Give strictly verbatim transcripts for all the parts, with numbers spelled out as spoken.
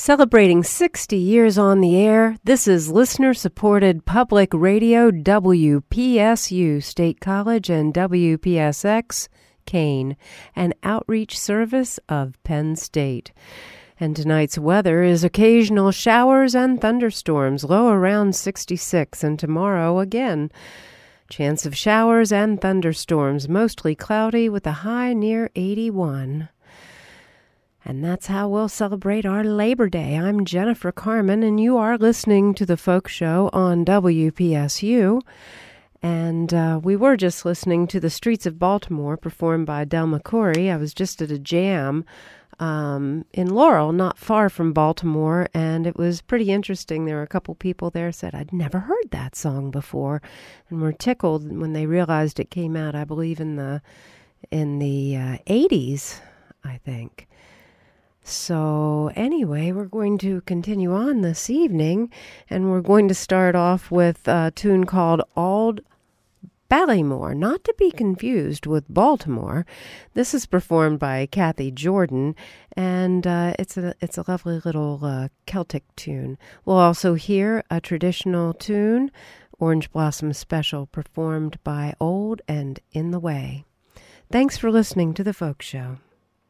Celebrating sixty years on the air, this is listener-supported public radio W P S U State College and W P S X Kane, an outreach service of Penn State. And tonight's weather is occasional showers and thunderstorms, low around sixty-six, and tomorrow again. Chance of showers and thunderstorms, mostly cloudy with a high near eighty-one. And that's how we'll celebrate our Labor Day. I'm Jennifer Carmen, and you are listening to The Folk Show on W P S U. And uh, we were just listening to The Streets of Baltimore, performed by Del McCoury. I was just at a jam um, in Laurel, not far from Baltimore, and it was pretty interesting. There were a couple people there who said, I'd never heard that song before, and were tickled when they realized it came out, I believe, in the, in the uh, eighties, I think. So anyway, we're going to continue on this evening, and we're going to start off with a tune called Auld Ballymore, not to be confused with Baltimore. This is performed by Kathy Jordan, and uh, it's a it's a lovely little uh, Celtic tune. We'll also hear a traditional tune, Orange Blossom Special, performed by Old and In the Way. Thanks for listening to The Folk Show.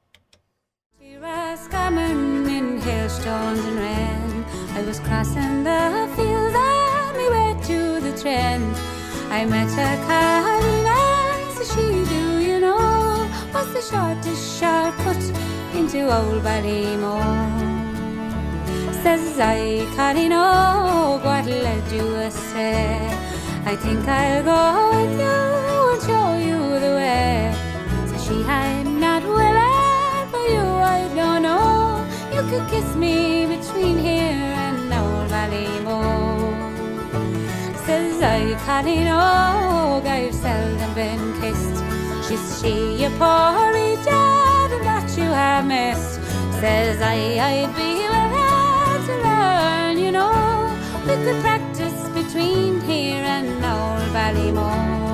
I was coming in hailstones and rain. I was crossing the fields on my way to the train. I met a Carolina, so she, do you know, was the shortest shortcut into Old Ballymore. Says I, Carolina, what led you astray? I think I'll go with you and show you the way. So she, I'm not willing. You, I don't know. You could kiss me between here and Old Ballymore. Says I, Colleen, oh, I've seldom been kissed. She's she, you poor idiot, and that you have missed. Says I, I'd be willing to learn, you know. We could practice between here and Old Ballymore.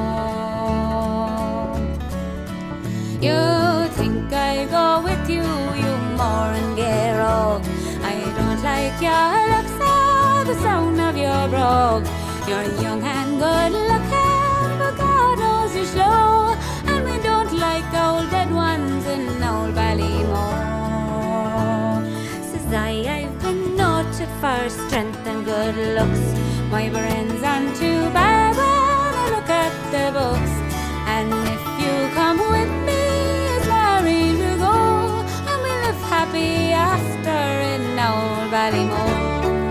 You think I go with you, you mourn gay rogue. I don't like your looks or the sound of your brogue. You're young and good looking, but God knows you're slow. And we don't like old dead ones in Old Ballymore. Says I, I've been noted for strength and good looks. My brain's on too bad when I look at the books. And if you come with me, we'll go, and we live happy after in Old Ballymore.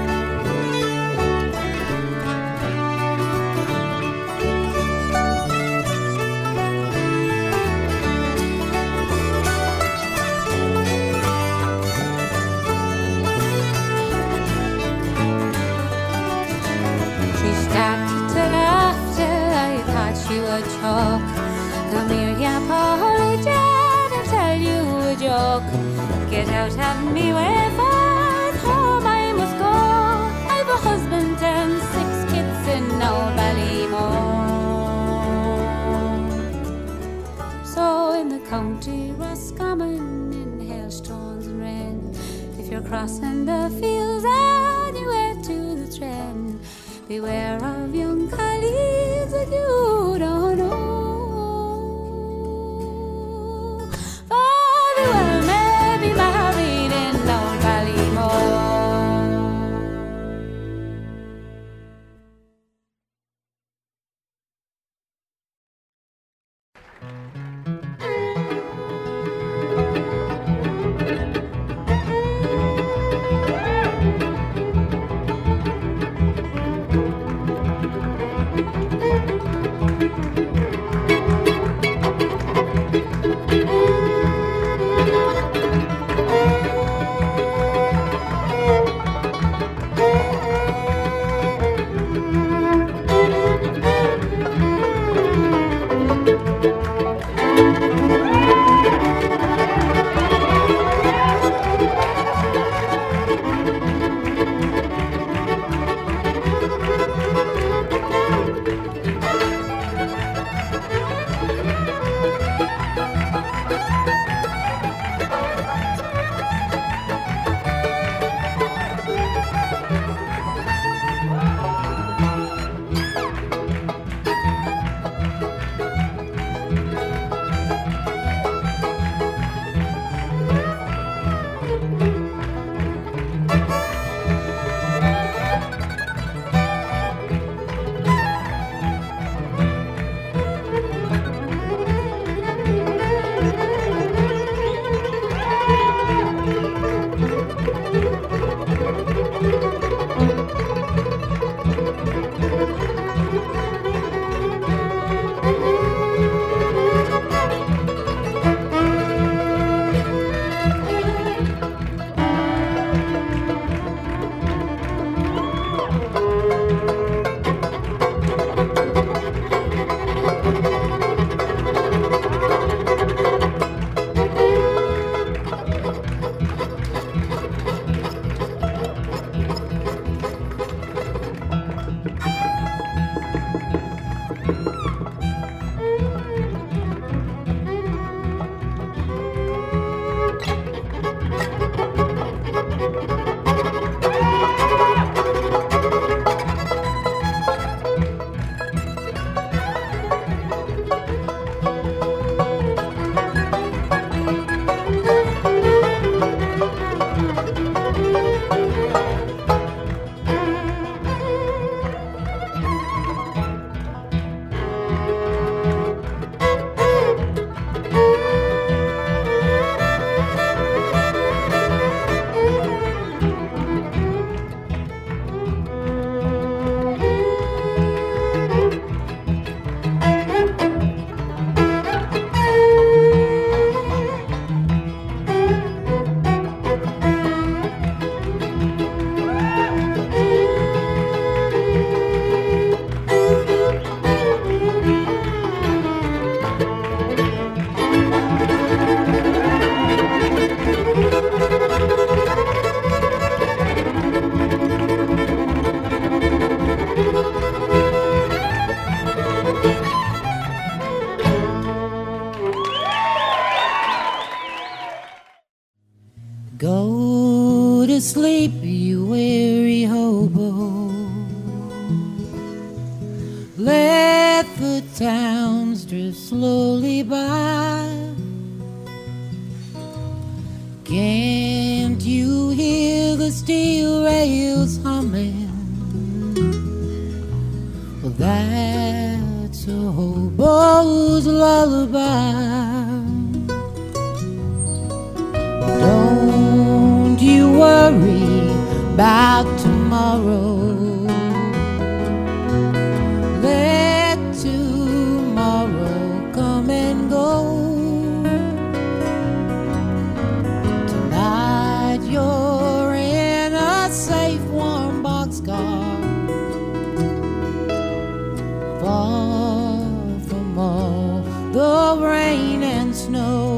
She started to laugh till I thought she would choke. Come here, ya Polly Jack, tell you a joke. Get out of me way, for home I must go. I've a husband and six kids in Old Ballymore. So in the county Roscommon, in hailstones and rain, if you're crossing the fields on your way to the train, beware of young collies that you don't know. Go to sleep, you weary hobo. Let the towns drift slowly by. Can't you hear the steel rails humming? Well, that's a hobo's lullaby. Don't you worry about tomorrow. Let tomorrow come and go. Tonight you're in a safe, warm boxcar, far from all the rain and snow.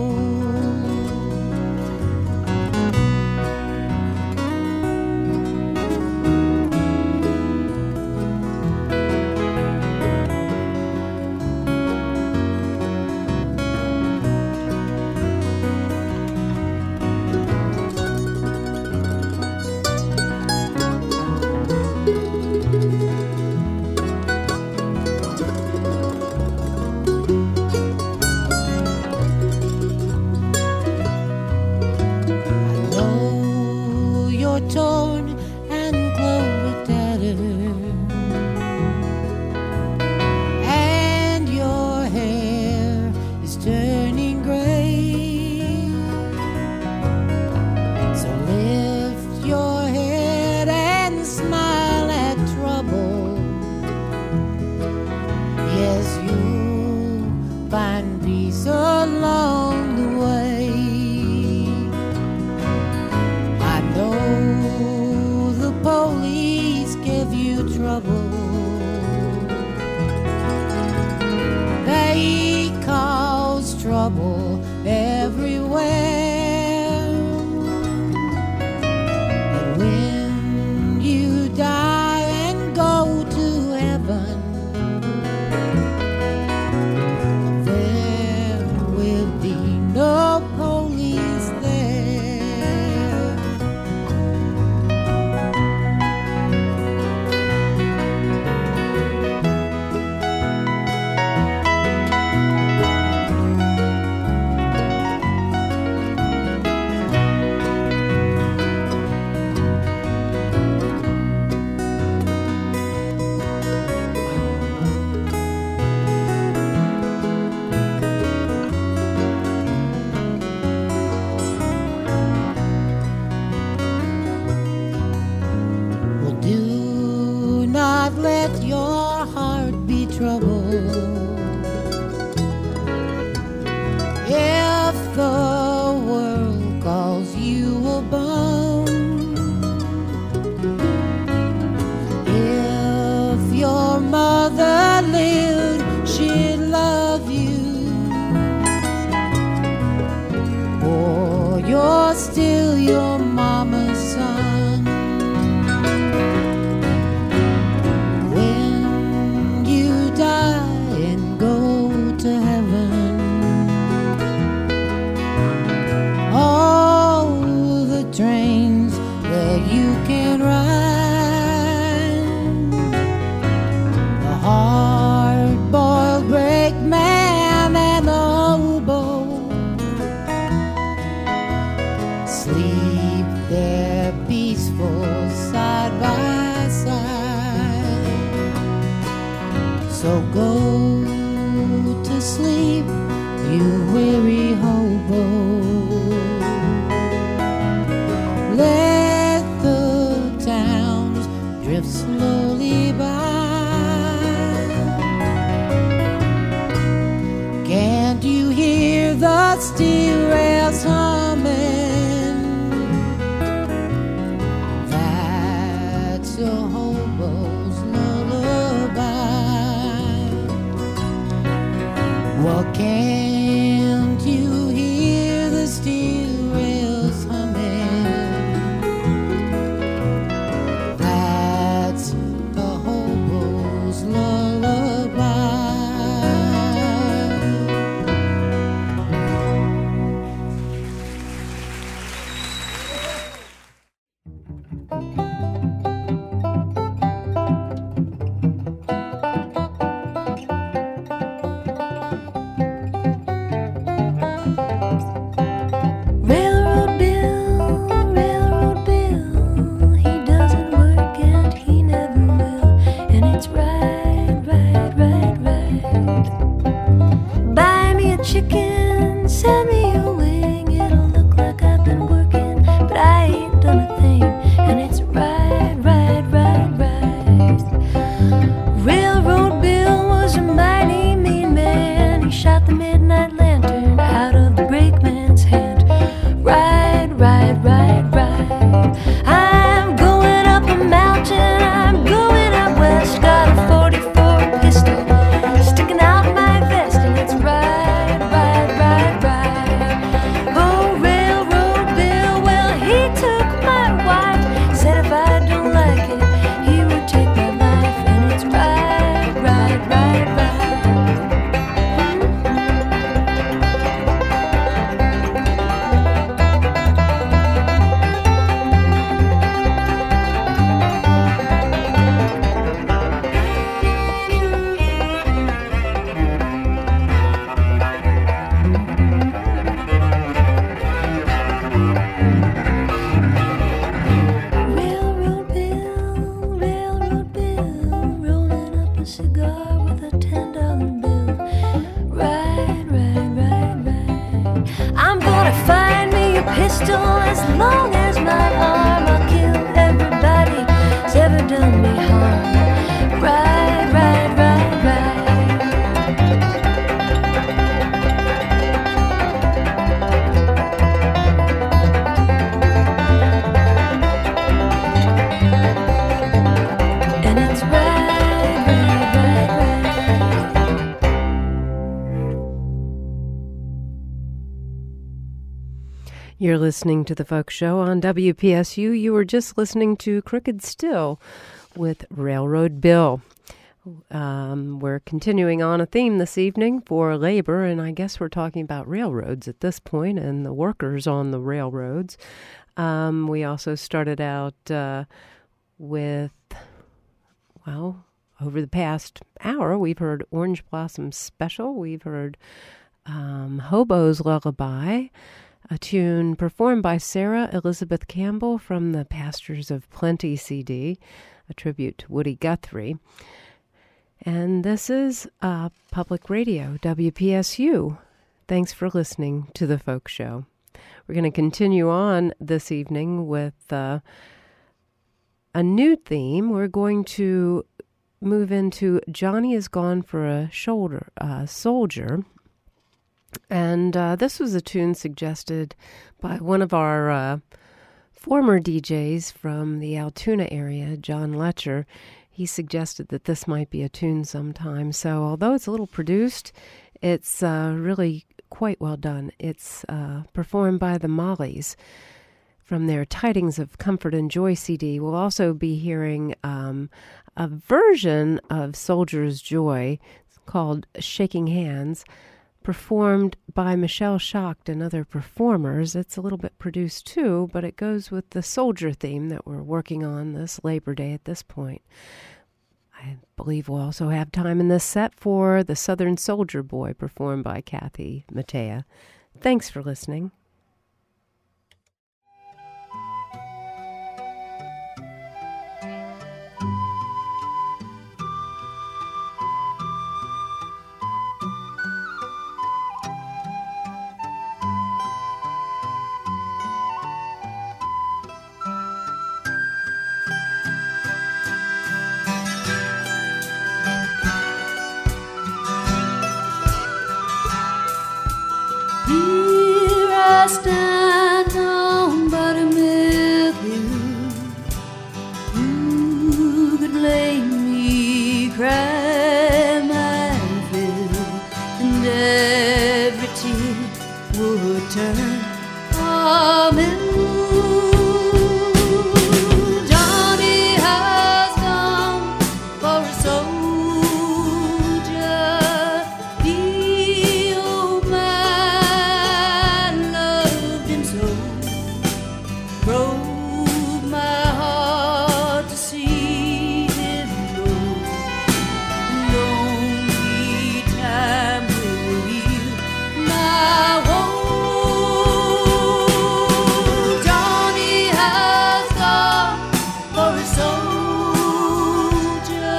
Torn and clover tattered, and your hair is turning gray. So lift your head and smile at trouble. Yes, you'll find peace along the way. Police give you trouble. They cause trouble everywhere. And when you die and go to heaven, there will be no police there. Let your heart be troubled. If the world calls you a bum, if your mother lived, she'd love you. Or you're still your mama's son. When So go to sleep, you weary hobo. Let the towns drift slowly by. Can't you hear the steel rails humming? That's a hobo's lullaby. Well, can't you hear the steel rails humming? That's a hobo's lullaby. Railroad Bill, Railroad Bill, he doesn't work and he never will. And it's right, right, right, right. Buy me a chicken, send me a wing. It'll look like I've been working, but I ain't done a thing. And it's right, right, right, right. Railroad Bill was a mighty mean man. He shot the midnight lantern out of the brakeman's hand. Right, right, right, right. I'm going up a mountain, I'm going out west. Got a forty-four pistol sticking out my vest, and it's right, right, right, right. Oh, Railroad Bill, well, he took my wife. Said if I don't like it, he would take my life, and it's right, right, right, right. Railroad Bill, Railroad Bill, rolling up a cigar with a ten dollar bill. Right, right, right, right. I'm gonna find me a pistol as long as my arm. I'll kill everybody who's ever done me harm. Right, right, right, right. And it's right, right, right, right. You're listening to The Folk Show on W P S U. You were just listening to Crooked Still with Railroad Bill. Um, we're continuing on a theme this evening for labor, and I guess we're talking about railroads at this point and the workers on the railroads. Um, we also started out uh, with, well, over the past hour, we've heard Orange Blossom Special. We've heard um, Hobo's Lullaby, a tune performed by Sarah Elizabeth Campbell from the Pastures of Plenty C D, a tribute to Woody Guthrie. And this is uh, Public Radio, W P S U. Thanks for listening to The Folk Show. We're going to continue on this evening with uh, a new theme. We're going to move into Johnny is Gone for a Shoulder, uh, Soldier. And uh, this was a tune suggested by one of our uh, former D Js from the Altoona area, John Letcher. He suggested that this might be a tune sometime. So although it's a little produced, it's uh, really quite well done. It's uh, performed by the Mollies from their Tidings of Comfort and Joy C D. We'll also be hearing um, a version of Soldier's Joy called Shaking Hands, performed by Michelle Schacht and other performers. It's a little bit produced too, but it goes with the soldier theme that we're working on this Labor Day at this point. I believe we'll also have time in this set for The Southern Soldier Boy, performed by Kathy Mattea. Thanks for listening. blame me, cry my fill, and every tear would turn a mill. Johnny has gone for a soldier. The old man loved him so, broke my heart to see him go. Lonely time will heal my wound. Johnny has gone for a soldier.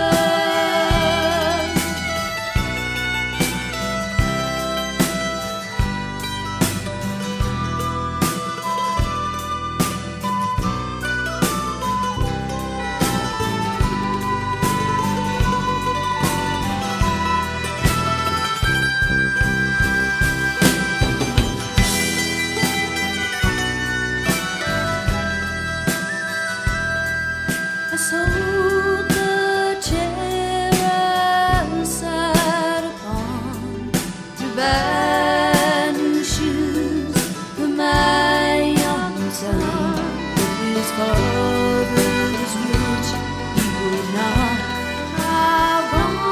I sold the chair I sat upon to buy new shoes for my young son. If his father was rich, he would not have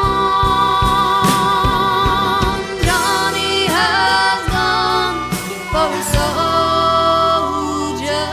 gone. Johnny has gone for a soldier.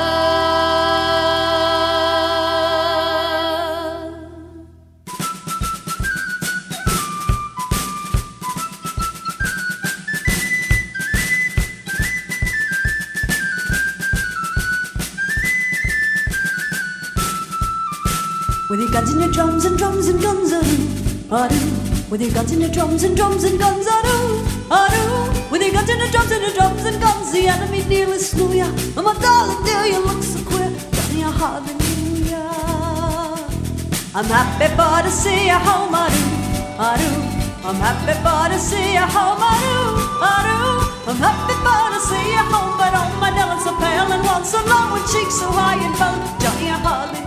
With your guns and your drums and drums and guns, a-do, with your guns and your drums and drums and guns, a-do, a-do, with your guns and your drums and your drums and guns, the enemy nearly slew ya. Oh my darling dear, you look so queer, Johnny, hallelujah. I'm happy for to see you home, a-do, a-do. I'm happy for to see you home, a-do, a-do. I'm happy for to see you home, but oh my darling, so pale and one so long with cheeks so high and bone, Johnny, hallelujah.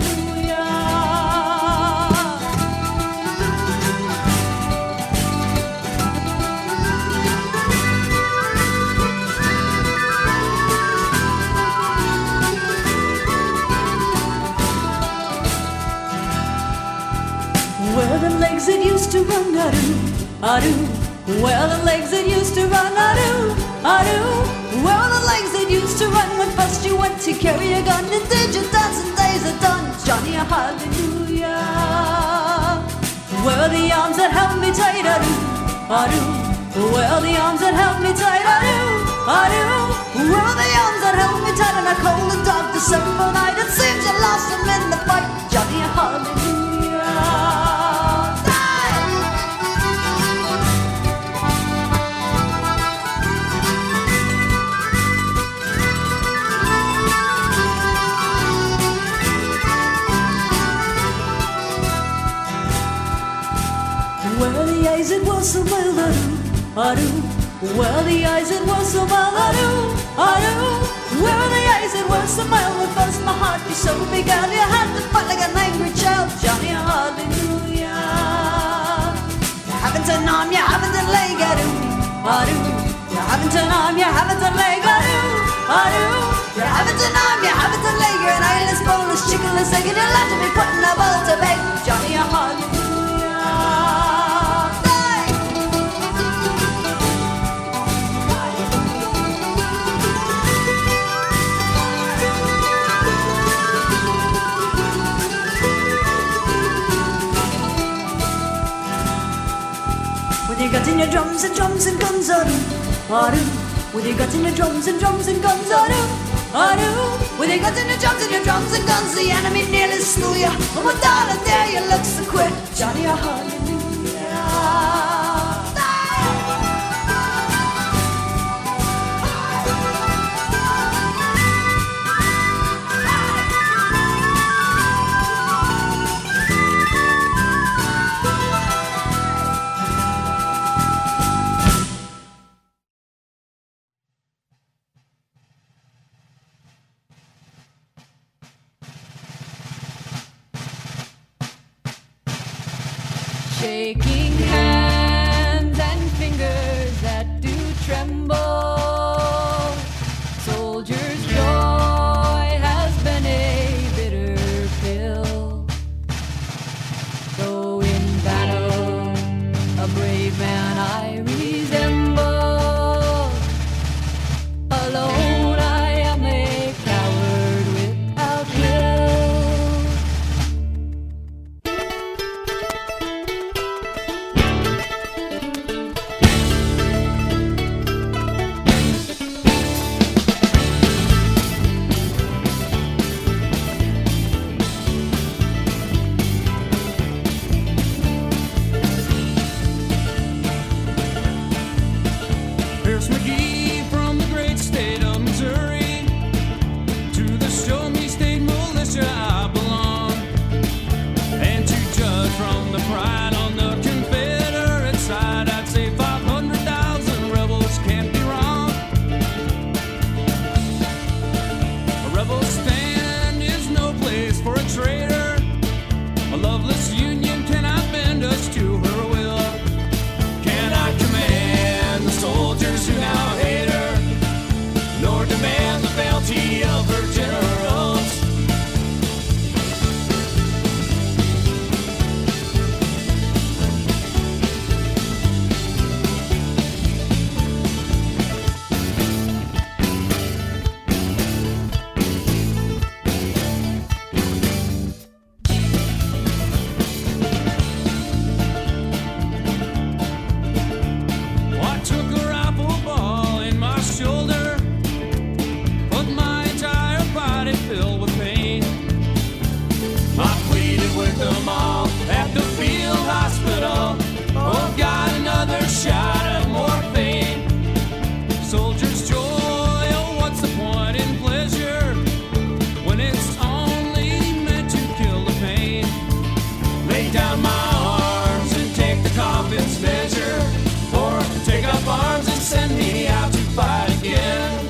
Where the legs that used to run, a-do, a-do. Where the legs that used to run, a-do, a-do. Where the legs that used to run when first you went to carry a gun, and did your dancing days are done, Johnny, hallelujah. Where the arms that held me tight, a-do, a-do. Where the arms that held me tight, a-do, a-do. Where the arms that held me tight on a cold and dark December night, it seems you lost them in the fight, Johnny, hallelujah. Where the eyes it was so well, a-do, a-do. Where the eyes it was so well, a-do, a-do. Where the eyes it was so well, when first my heart you so began, you had to fight like an angry child, Johnny, hallelujah. You haven't an arm, you haven't a leg, a-do, a-do. You haven't an arm, you haven't a leg, a-do, a-do. You haven't an arm, you haven't a leg, you're an eyeless, boneless, chickenless egg, and you'll have to be putting a ball to bed, Johnny, hallelujah. With your guns and your drums and drums and guns, a-do, a-do. With your guns and your drums and drums and guns, a-do, a-do. With your guns and your drums and your drums and guns, the enemy nearly slew ya. Oh my darling, there you look so queer, Johnny, hallelujah. shaking hands and fingers that do tremble. Soldier's joy has been a bitter pill. Though in battle, a brave man I resemble. Alone I am a coward without will. Here's McGee from the great state of Missouri. To the show me state militia I belong. And to judge from the pride on the Confederate side, I'd say five hundred thousand rebels can't be wrong. A rebel stand is no place for a traitor. A loveless union cannot bend us to her will. Cannot command the soldiers who now hate her, nor demand the fealty of her generals. I took a rifle ball in my shoulder, put my entire body filled with pain. I pleaded with them all at the field hospital. Oh, got another shot of morphine. Soldier's joy, oh, what's the point in pleasure when it's only meant to kill the pain? Lay down my arms and take the coffin's measure, or take up arms and send me out to fight again.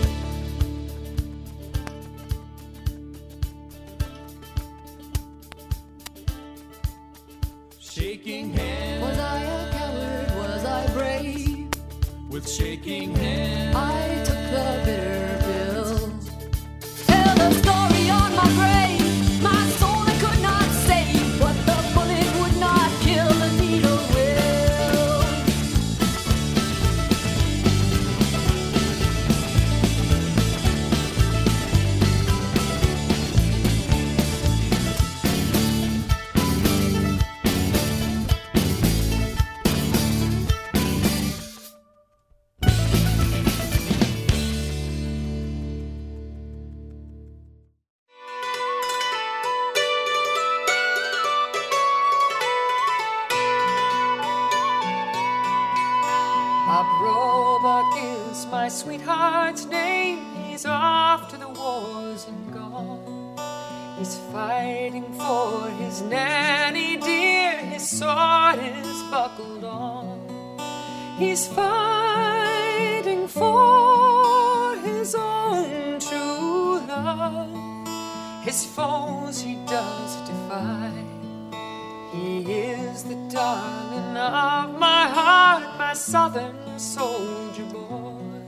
Shaking hands. Was I a coward? Was I brave? With shaking hands. I took the bitter pill. Tell the story on my grave. My soul I could not save, but the bullet would not kill, the needle will. I broke against my sweetheart's name. He's off to the wars and gone. He's fighting for his nanny dear. His sword is buckled on. He's fighting for his own true love. His foes he does defy. He is the darling of my heart, my southern soldier boy.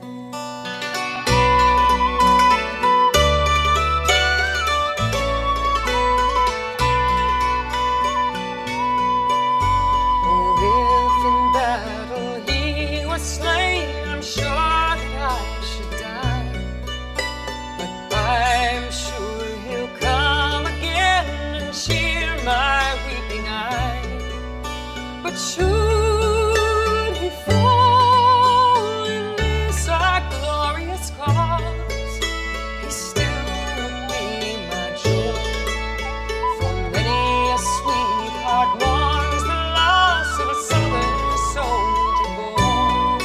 Oh, if in battle he was slain, I'm sure that I should die. But I'm sure he'll come again and cheer my weeping eye. But should he fall in this our glorious cause, he still would be my joy. For many a sweetheart mourns the loss of a southern soldier boy.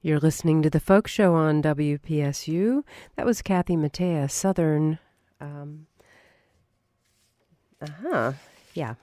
You're listening to The Folk Show on W P S U. That was Kathy Mattea, Southern. Um, uh-huh, yeah.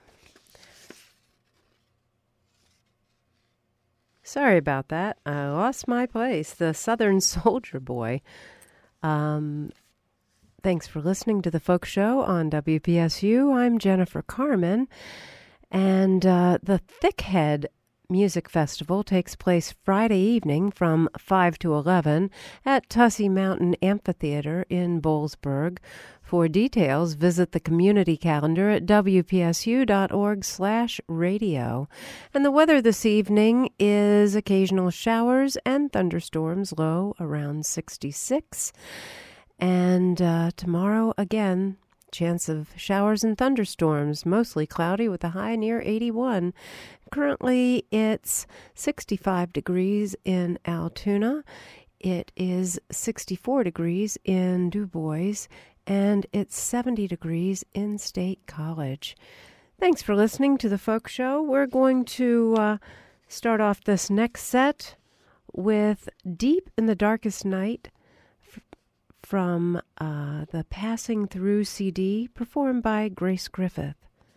Sorry about that. I lost my place. The Southern Soldier Boy. Um, thanks for listening to The Folk Show on W P S U. I'm Jennifer Carmen. And uh, the Thickhead Music Festival takes place Friday evening from five to eleven at Tussey Mountain Amphitheater in Boalsburg. For details, visit the community calendar at w p s u dot org slash radio. And the weather this evening is occasional showers and thunderstorms, low around sixty-six. And uh, tomorrow, again, chance of showers and thunderstorms, mostly cloudy with a high near eighty-one. Currently, it's sixty-five degrees in Altoona. It is sixty-four degrees in Du Bois, and it's seventy degrees in State College. Thanks for listening to The Folk Show. We're going to uh, start off this next set with Deep in the Darkest Night f- from uh, the Passing Through C D, performed by Grace Griffith.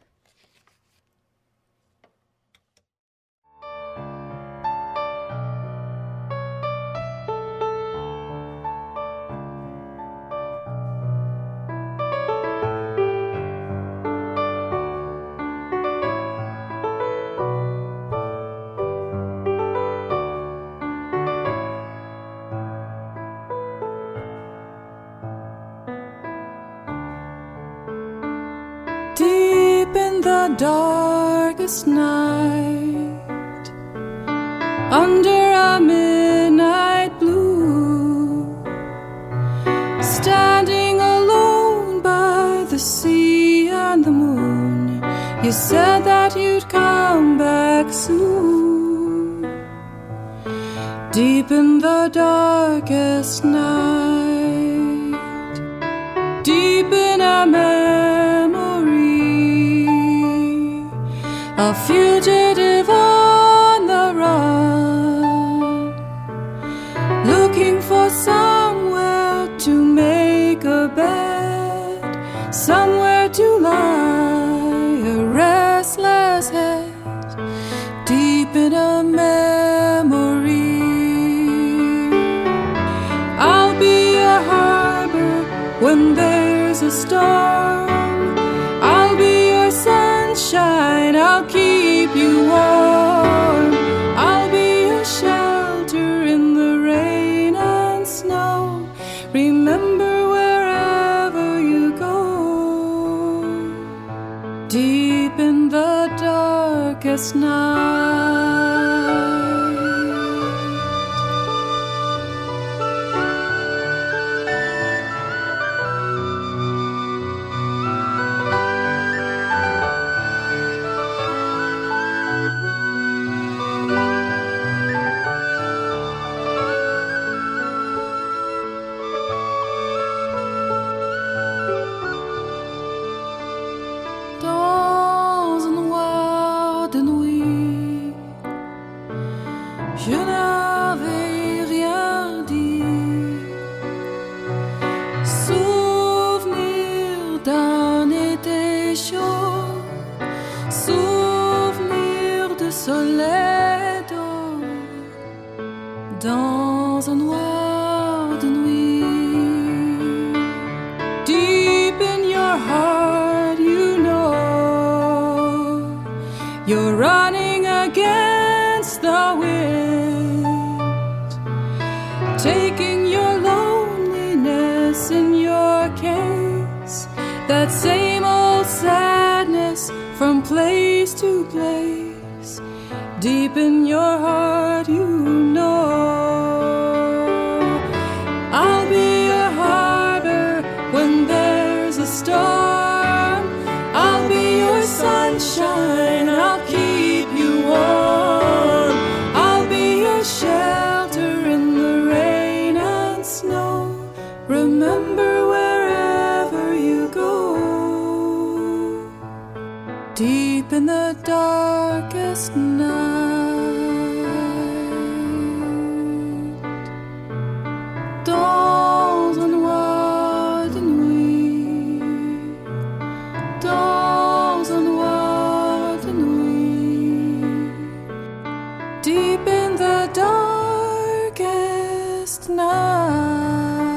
The darkest night, under a midnight blue, standing alone by the sea and the moon, you said that you'd come back soon. Deep in the darkest night, deep in a memory, a fugitive on the run, looking for somewhere to make a bed, somewhere to lie, a restless head, deep in a memory. I'll be a harbor when there's a storm. I'll be your sunshine, I'll keep you warm. I'll be your shelter in the rain and snow. Remember wherever you go, deep in the darkest night. Dans un noir de nuit, deep in your heart, you know you're running against the wind, taking your loneliness in your case, that same old sadness from place to place. Deep in your heart, you know I'll be your harbor when there's a storm. I'll be your sunshine, I'll keep you warm. I'll be your shelter in the rain and snow. Remember wherever you go, deep in the darkest night. last night.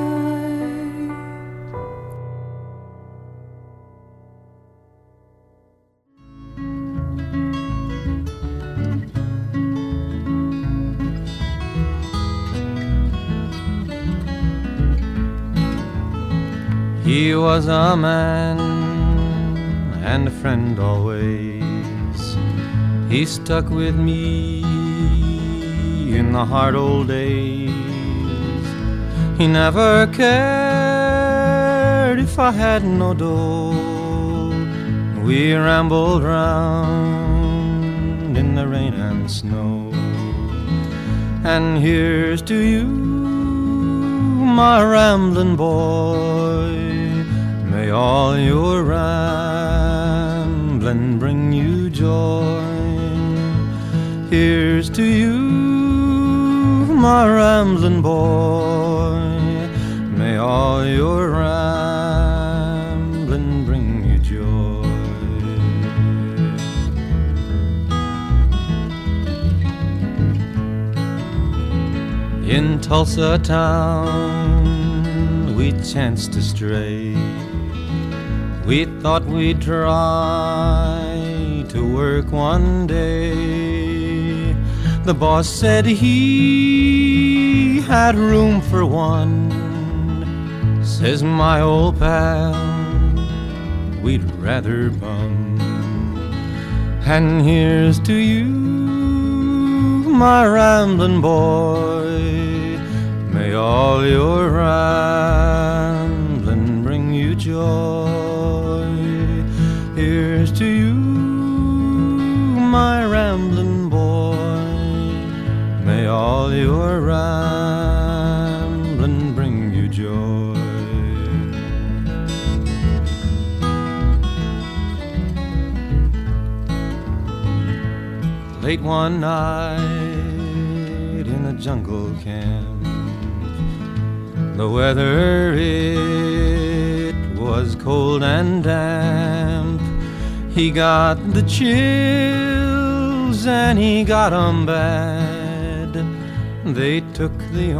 He was a man and a friend always. He stuck with me in the hard old days. He never cared if I had no dough. We rambled round in the rain and snow. And here's to you, my rambling boy. May all your rambling bring you joy. Here's to you, my rambling boy. May all your rambling bring you joy. In Tulsa town we chanced to stray. We thought we'd try to work one day. The boss said he had room for one. Says my old pal, we'd rather bum. And here's to you, my rambling boy. May all your rambling bring you joy. Here's to you, my rambling boy. May all your rambling bring you joy. Late one night in a jungle camp, the weather it was cold and damp. He got the chills and he got 'em bad. They took the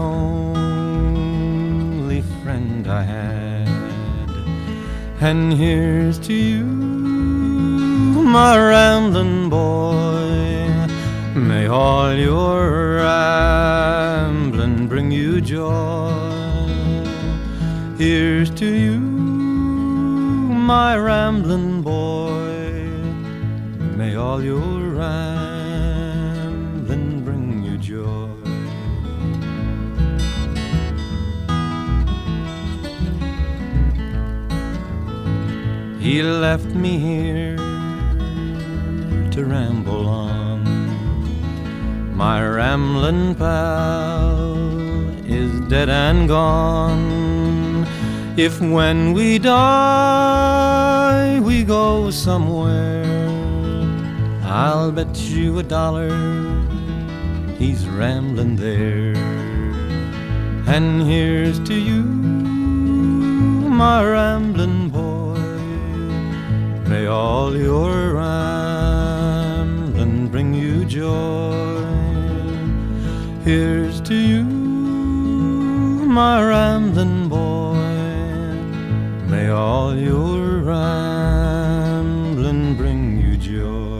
only friend I had. And here's to you, my rambling boy. May all your rambling bring you joy. Here's to you, my rambling boy. May all your rambling bring you joy. He left me here to ramble on. My rambling pal is dead and gone. If when we die we go somewhere, I'll bet you a dollar he's rambling there. And here's to you, my rambling boy. May all your rambling bring you joy. Here's to you, my rambling boy. May all your rambling bring you joy.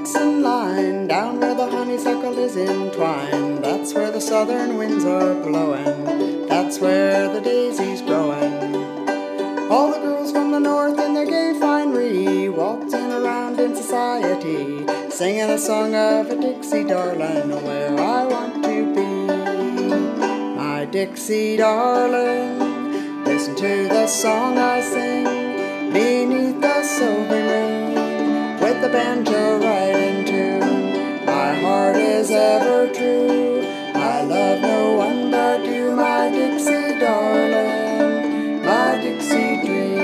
Dixon line, down where the honeysuckle is entwined. That's where the southern winds are blowing, that's where the daisy's growing. All the girls from the north in their gay finery, waltzing around in society, singing a song of a Dixie darling, where I want to be. My Dixie darling, listen to the song I sing, beneath the silver moon, with the banjo right in tune. My heart is ever true, I love no one but you, my Dixie darling, my Dixie dream.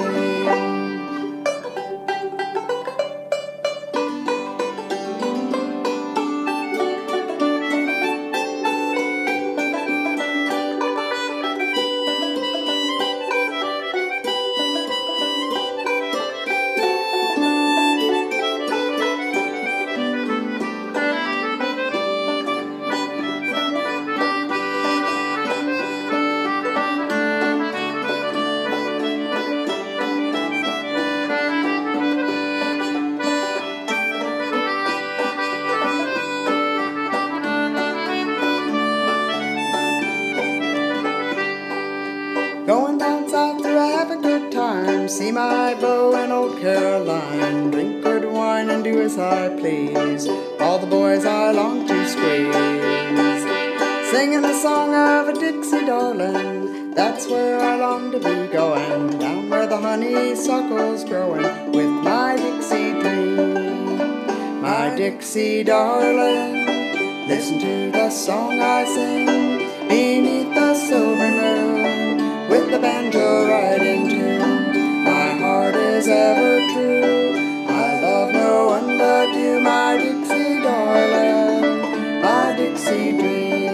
Going down south to have a good time, see my beau in old Caroline, drink good wine and do as I please, all the boys I long to squeeze. Singing the song of a Dixie darling, that's where I long to be going, down where the honeysuckle's growing, with my Dixie dream. My Dixie darling, listen to the song I sing, beneath the silver moon, with the banjo right in tune. My heart is ever true, I love no one but you, my Dixie darling, my Dixie dream.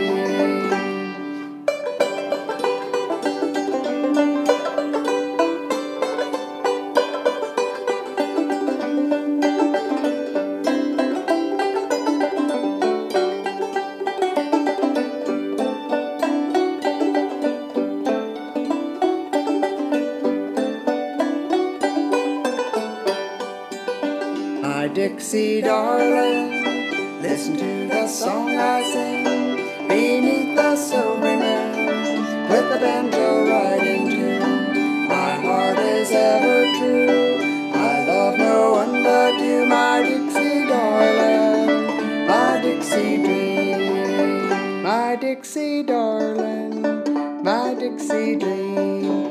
Dixie darling, listen to the song I sing, beneath the silvery moon, with the banjo right in tune. My heart is ever true, I love no one but you, my Dixie darling, my Dixie dream. My Dixie darling, my Dixie dream.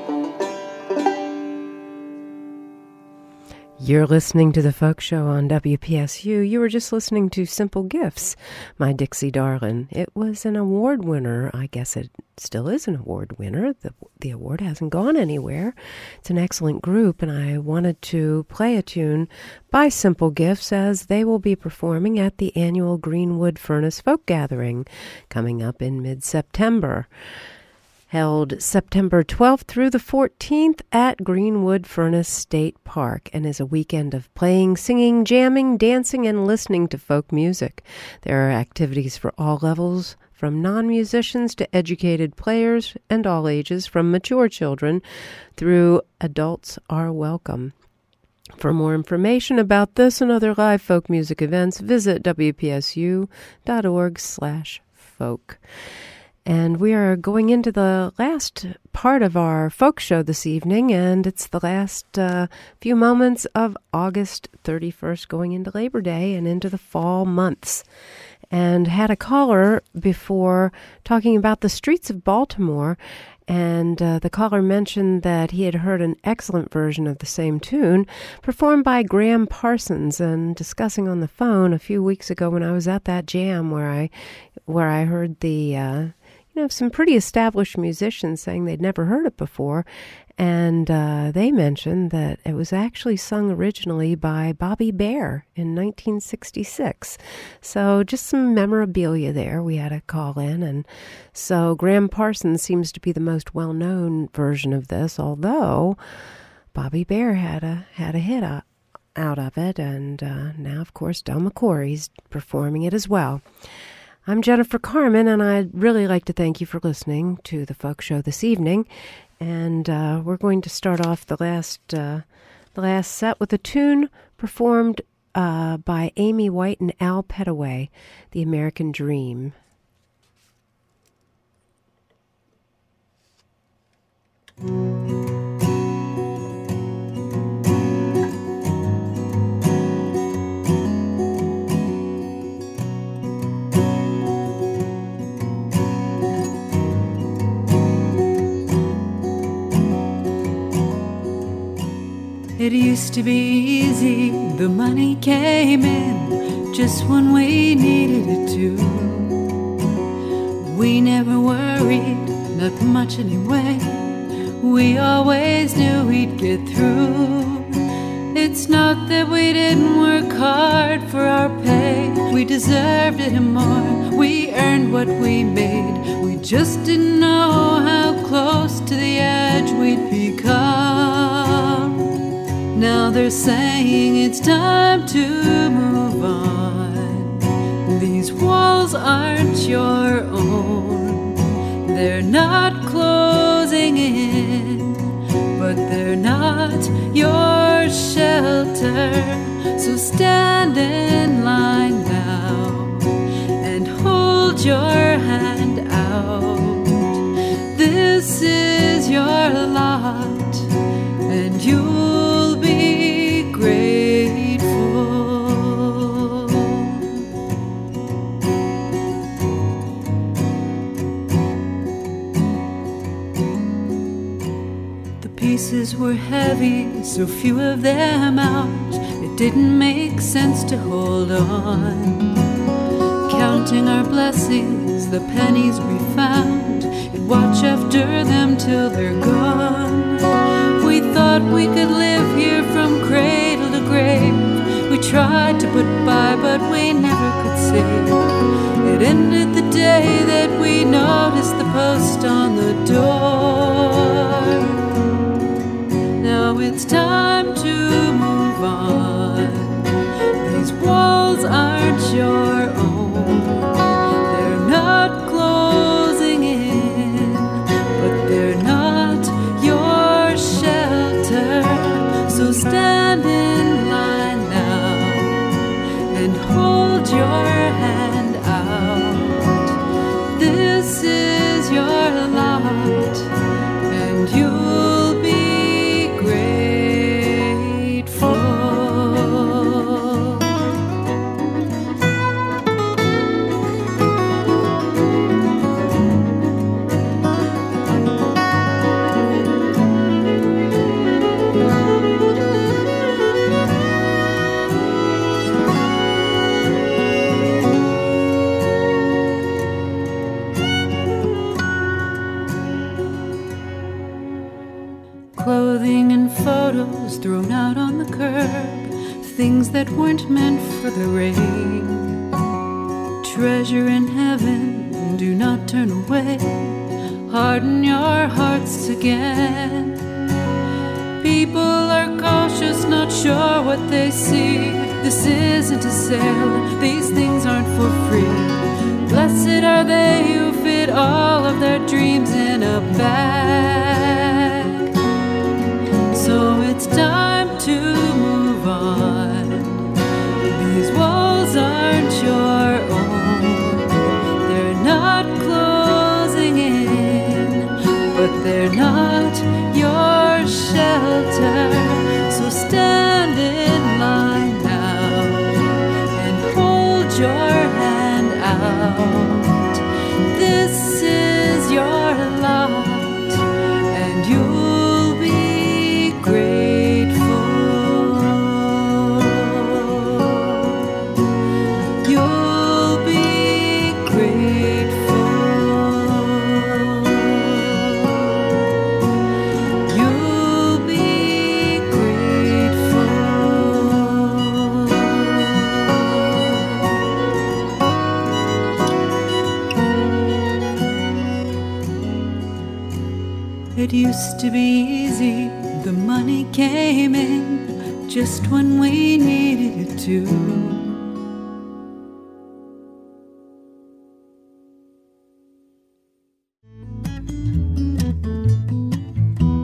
You're listening to The Folk Show on W P S U. You were just listening to Simple Gifts, My Dixie Darlin'. It was an award winner. I guess it still is an award winner. The, the award hasn't gone anywhere. It's an excellent group, and I wanted to play a tune by Simple Gifts as they will be performing at the annual Greenwood Furnace Folk Gathering coming up in mid-September. Held September twelfth through the fourteenth at Greenwood Furnace State Park, and is a weekend of playing, singing, jamming, dancing, and listening to folk music. There are activities for all levels, from non-musicians to educated players, and all ages, from mature children through adults are welcome. For more information about this and other live folk music events, visit w p s u dot org slash folk. And we are going into the last part of our folk show this evening, and it's the last uh, few moments of August thirty-first, going into Labor Day and into the fall months. And had a caller before talking about the streets of Baltimore, and uh, the caller mentioned that he had heard an excellent version of the same tune performed by Graham Parsons, and discussing on the phone a few weeks ago when I was at that jam where I where I heard the uh, you know some pretty established musicians saying they'd never heard it before, and uh, they mentioned that it was actually sung originally by Bobby Bare in nineteen sixty-six. So just some memorabilia there. We had a call in, and so Graham Parsons seems to be the most well-known version of this, although Bobby Bare had a had a hit out, out of it, and uh, now, of course, Del McCoury's performing it as well. I'm Jennifer Carmen, and I'd really like to thank you for listening to the Folk Show this evening. And uh, we're going to start off the last uh, the last set with a tune performed uh, by Amy White and Al Petaway, The American Dream. It used to be easy, the money came in just when we needed it to. We never worried, not much anyway. We always knew we'd get through. It's not that we didn't work hard for our pay. We deserved it and more. We earned what we made. We just didn't know how close to the edge we'd become. Now they're saying it's time to move on. These walls aren't your own. They're not closing in, but they're not your shelter. So stand in line now and hold your hand out. This is your lot, and you'll be grateful. The pieces were heavy, so few of them out. It didn't make sense to hold on. Counting our blessings, the pennies we found, and watch after them till they're gone. We thought we could live here from cradle to grave. We tried to put by, but we never could save. It ended the day that we noticed the post on the door. Now it's time to move on. These walls aren't your own. They're not closing in, but they're not your shelter. So stand in line now and hold your hand out. This is your lot, and you'll be grateful. Clothing and photos thrown out on the curb, things that weren't meant for the rain. Treasure in heaven, do not turn away. Harden your hearts again. People are cautious, not sure what they see. This isn't a sale, these things aren't for free. Blessed are they who fit all of their dreams in a bag. So it's time to move on. These walls aren't your own. They're not closing in, but they're not your shelter. So stand in line now and hold your hand out. This is your lot, and you'll be grateful. You'll be grateful. You'll be grateful. It used to be easy, the money came in just when we needed it to.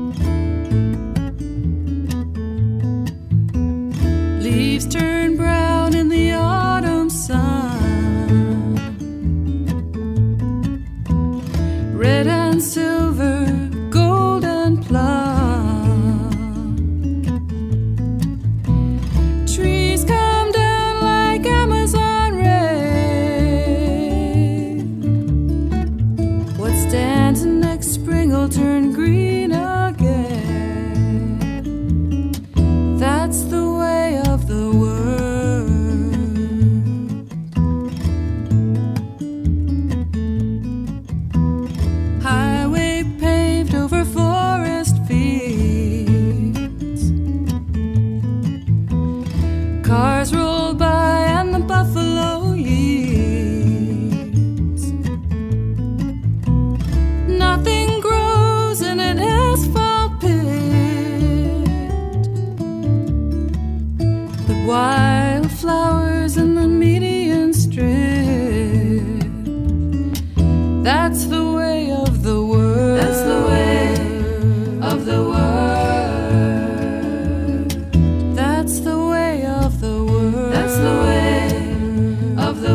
Leaves turn brown. red and silver, gold and plum. Trees come down like Amazon rain. What stands next spring will turn green again. That's the way of the world. Highway paved over forest fields. Cars roll by and the buffalo yields. Nothing grows in an asphalt pit but wildflowers in the median strip. That's the way of the world. That's the way of the world. That's the way of the world. That's the way of the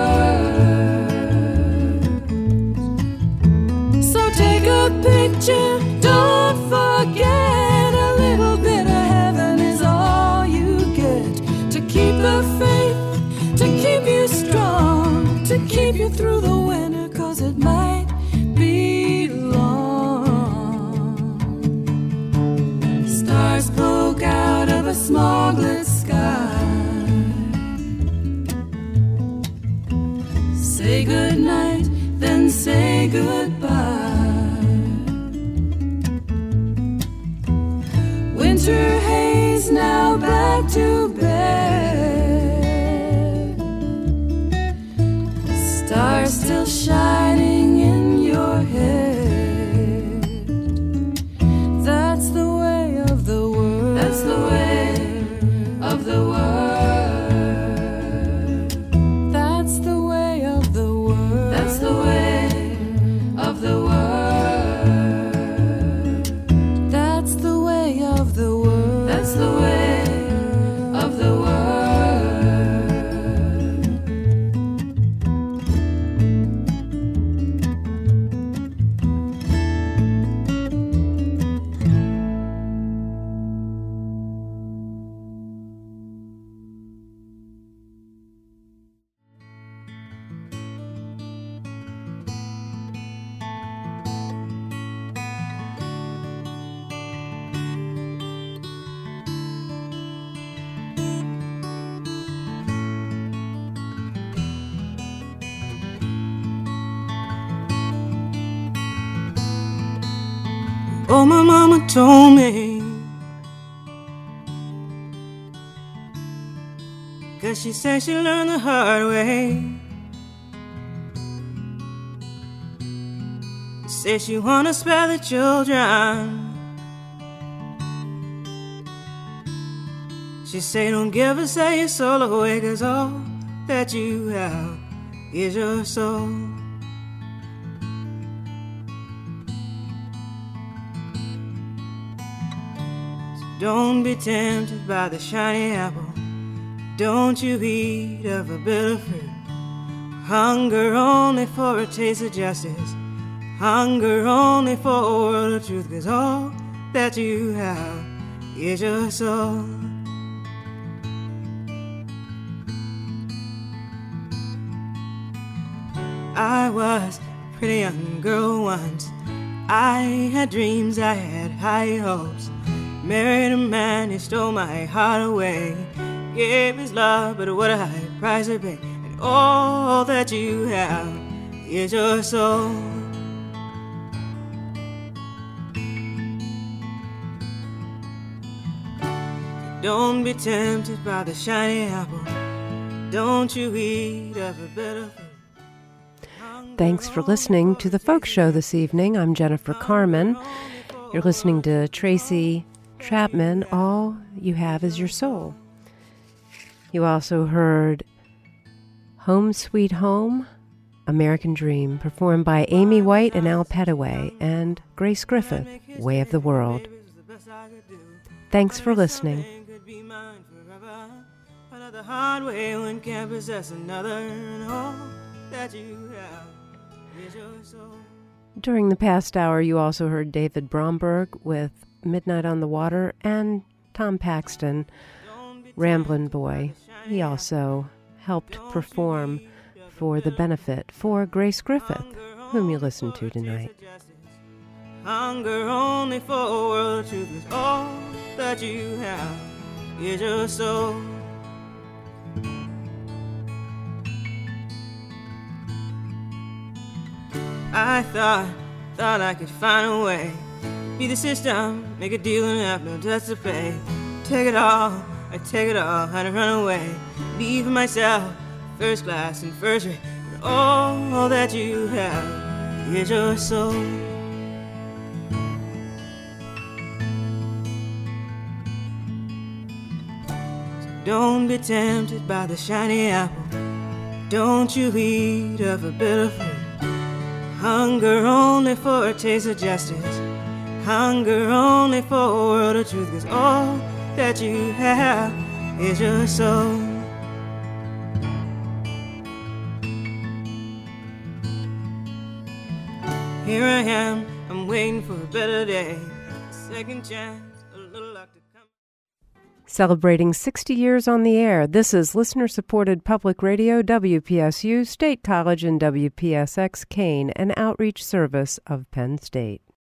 world. So take a picture, don't forget, a little bit of heaven is all you get. To keep the faith, to keep you strong, to keep you through the winter, 'cause it might be long. Stars poke out of a smog-lit sky. Say goodnight, then say goodbye. Winter haze, now back to bed. Stars still shining in your head. That's the way of the world. That's the way of the world. That's the way of the world. That's the way of the world. That's the way of the world. That's the way of the world. Oh, my mama told me, 'cause she said she learned the hard way. Said she wanna spare the children. She said don't give us your soul away, 'cause all that you have is your soul. Don't be tempted by the shiny apple. Don't you eat of a bitter fruit. Hunger only for a taste of justice. Hunger only for a world of truth. 'Cause all that you have is your soul. I was a pretty young girl once. I had dreams, I had high hopes. Married a man who stole my heart away. Gave his love, but what a high price to pay. And all that you have is your soul. Don't be tempted by the shiny apple. Don't you eat of a bitter fruit. Thanks for listening to The Folk Show this evening. I'm Jennifer Carmen. You're listening to Tracy Chapman, All You Have Is Your Soul. You also heard Home Sweet Home, American Dream, performed by Amy White and Al Petaway, and Grace Griffith, Way of the World. Thanks for listening. The hard way one can't possess another, and all that you have is your soul. During the past hour, you also heard David Bromberg with Midnight on the Water and Tom Paxton, Ramblin' Boy. He also helped perform for the benefit for Grace Griffith, whom you listened to tonight. Hunger only for a world of truth is all that you have is your soul. I thought, thought I could find a way. Be the system, make a deal and have no debts to pay. Take it all, I take it all, had to run away. Be for myself, first class and first rate. But all, all that you have is your soul. So don't be tempted by the shiny apple. Don't you eat of a bitter fruit. Hunger only for a taste of justice. Hunger only for a world of truth. Cause all that you have is your soul. Here I am, I'm waiting for a better day. A second chance, a little luck to come. Celebrating sixty years on the air, this is listener-supported public radio, W P S U, State College, and W P S X Kane, an outreach service of Penn State.